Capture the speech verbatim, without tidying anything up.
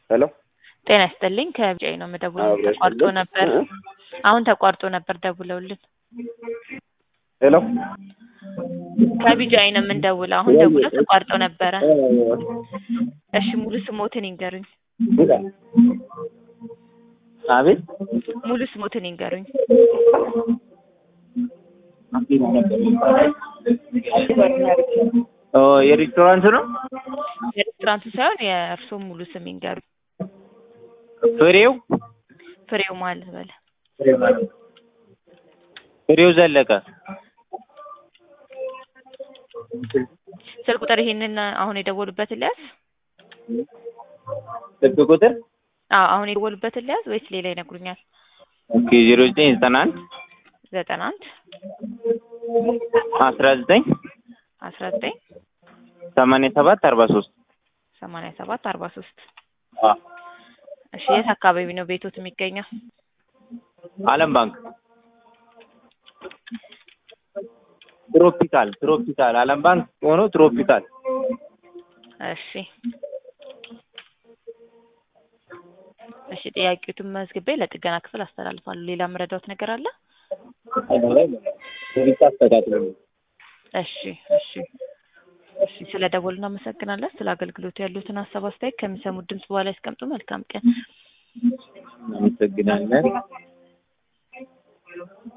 ሄሎ ጤና ይስጥልኝ ከቢጂአይ ነው የምደውለው ተቋርጦ ነበር አሁን ተቋርጦ ነበር ደውለውልን ሄሎ ከቢጂአይ ነው የምንደውለው አሁን ደውለው ተቋርጦ ነበር እሺ ሙሉ ስሞትን ይንገሩኝ አቤት ሙሉ ስሞትን ይንገሩኝ ኦ የሬስቶራንት ነው የሬስቶራንቱ ሳይሆን የእርሶ ሙሉ ስም ይንገሩኝ ፍሬው ፍሬው ማለት በለ ፍሬው ዘለቀ ስልክ ቁጥር ይሄንን አሁን የደወሉበትን ሊያዝ ስልክ ቁጥር አዎ አሁን የደወሉበትን ሊያዝ ወይስ ሌላ ይነግሩኛል ኦኬ ዜሮ ዘጠኝ ዘጠና አንድ ዘጠና አንድ አስራ ዘጠኝ አስራ ዘጠኝ ሰማንያ ሰባት አርባ ሶስት ሰማንያ ሰባት አርባ ሶስት አ እሺ የት አካባቢ ነው ቤቶት የሚገኘው ዓለም ባንክ ትሮፒካል ትሮፒካል ዓለም ባንክ ሆኖ ትሮፒካል እሺ እሺ ጥያቄዎትን መዝግቤ ለጥገና ክፍል አስተላልፋለሁ ሌላ መረዳት ነገር አለ እሺ እሺ እሺ ስለደወሉና አመሰግናለሁ ስለ አገልግሎቱ ያሉትን ሀሳብ አስተያየት ከሚሰሙት ድምጽ በኋላ ያስቀምጡ መልካም ቀን አመሰግናለሁ